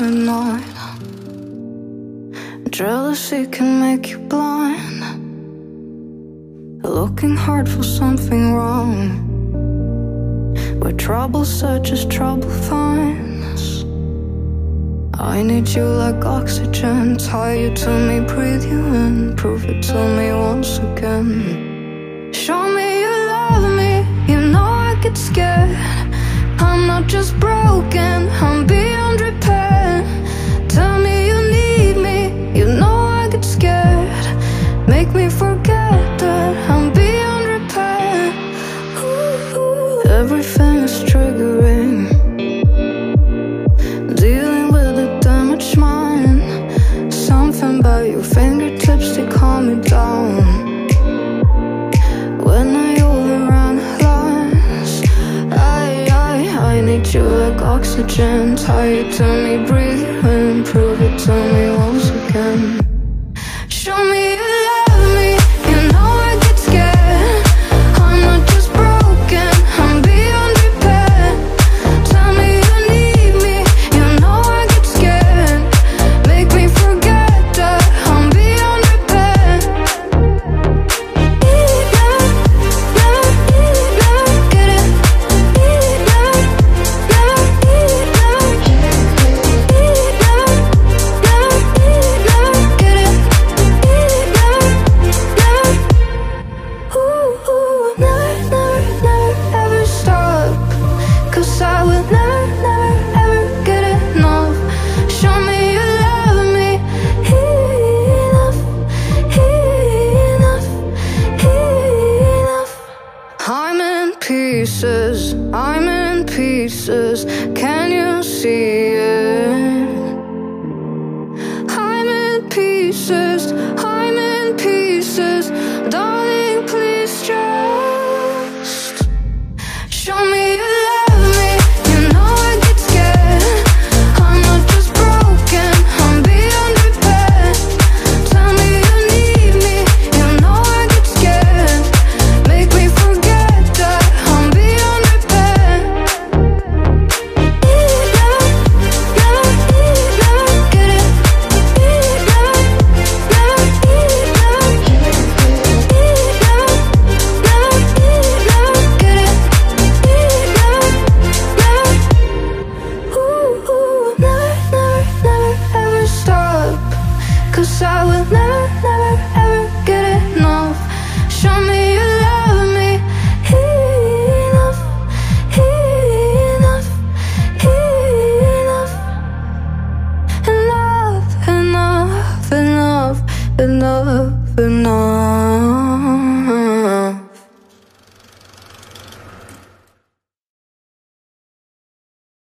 night. Jealousy can make you blind, looking hard for something wrong, where trouble searches, trouble finds. I need you like oxygen, tie you to me, breathe you in, prove it to me once again. Show me you love me, you know I get scared. I'm not just broken, I'm beyond repair. Tell me you need me, you know I get scared. Make me forget that I'm beyond repair. Ooh, everything is triggering, dealing with the damaged mind. Something about your fingertips, they calm me down. When I overanalyze, I need you like oxygen, tie you to me, breathe you in, prove it to me once again. Show me you love me, you know I get scared. I'm not just broken, I'm beyond repair. Tell me you need me, you know I get scared. Make me forget that I'm beyond repair. Never get it. I'm in pieces, can you see it? I'm in pieces, darling, please just show me you love me, you know I get scared. I'm not just broken, I'm beyond repair. Tell me you need me, you know I get scared. Make me forget that I'm beyond repair. Never get it. Ever stop, 'cause I will never ever get enough. Show me you love me enough, enough, enough, enough, enough, enough, enough.